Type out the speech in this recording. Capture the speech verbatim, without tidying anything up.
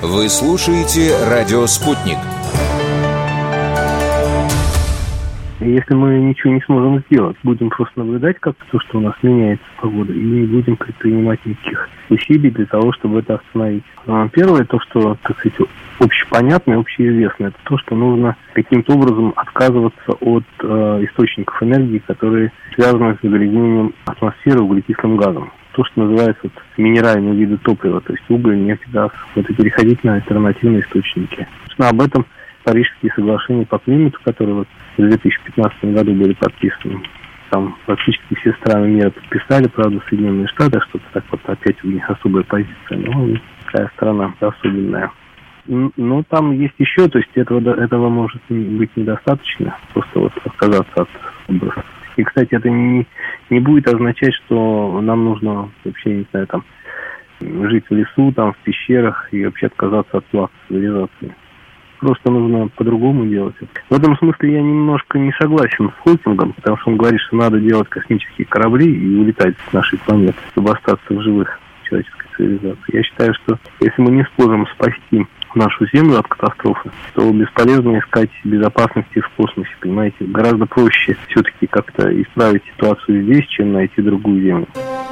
Вы слушаете «Радио Спутник». Если мы ничего не сможем сделать, будем просто наблюдать, как то, что у нас меняется погода, и не будем предпринимать никаких усилий для того, чтобы это остановить. Первое, то, что, так сказать, общепонятное, общеизвестное, это то, что нужно каким-то образом отказываться от э, источников энергии, которые связаны с загрязнением атмосферы углекислым газом. То, что называется вот, минеральные виды топлива, то есть уголь, нефть, газ. Это переходить на альтернативные источники. Собственно, об этом Парижские соглашения по климату, которые вот в две тысячи пятнадцатом году были подписаны. Там практически все страны мира подписали, правда, Соединенные Штаты, что-то так вот опять у них особая позиция. Но такая страна особенная. Но там есть еще, то есть этого, этого может быть недостаточно, просто вот отказаться от выбросов. И, кстати, это не, не будет означать, что нам нужно вообще, не знаю, там, жить в лесу, там, в пещерах и вообще отказаться от пласта цивилизации. Просто нужно по-другому делать. В этом смысле я немножко не согласен с Хокингом, потому что он говорит, что надо делать космические корабли и улетать с нашей планеты, чтобы остаться в живых человеческой цивилизации. Я считаю, что если мы не сможем спасти нашу Землю от катастрофы, то бесполезно искать безопасности в космосе, понимаете? Гораздо проще все-таки как-то исправить ситуацию здесь, чем найти другую Землю.